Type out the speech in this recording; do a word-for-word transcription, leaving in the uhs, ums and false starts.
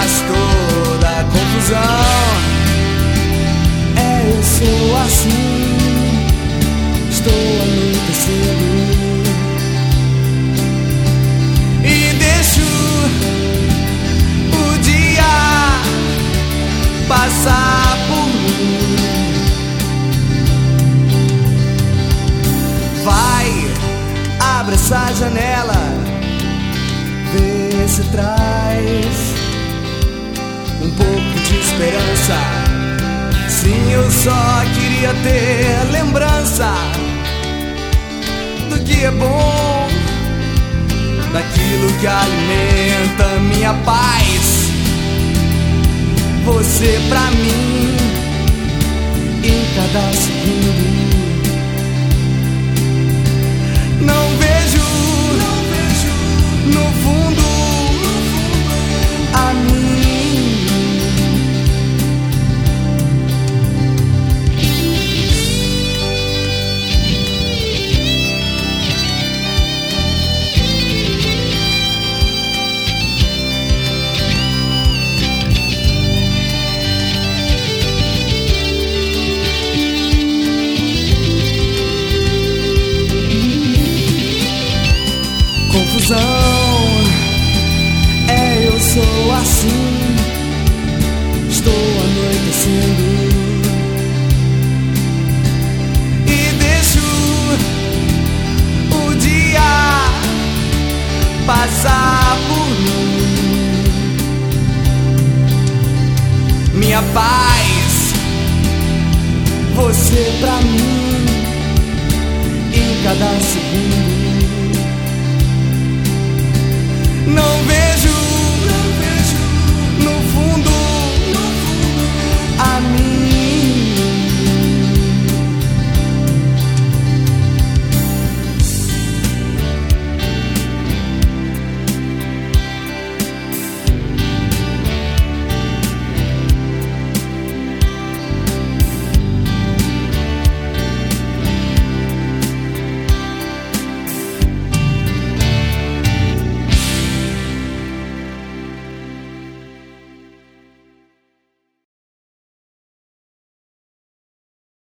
faz toda a confusão. É, eu sou assim, estou anoitecendo e deixo o dia passar por mim. Vai, abre essa janela, vê se traz um pouco de esperança. Sim, eu só queria ter lembrança do que é bom, daquilo que alimenta minha paz. Você pra mim em cada segundo. Não vejo, não vejo no fundo, no fundo a mim. Confusão, é, eu sou assim, estou anoitecendo e deixo o dia passar por mim. Minha paz, você pra mim em cada segundo.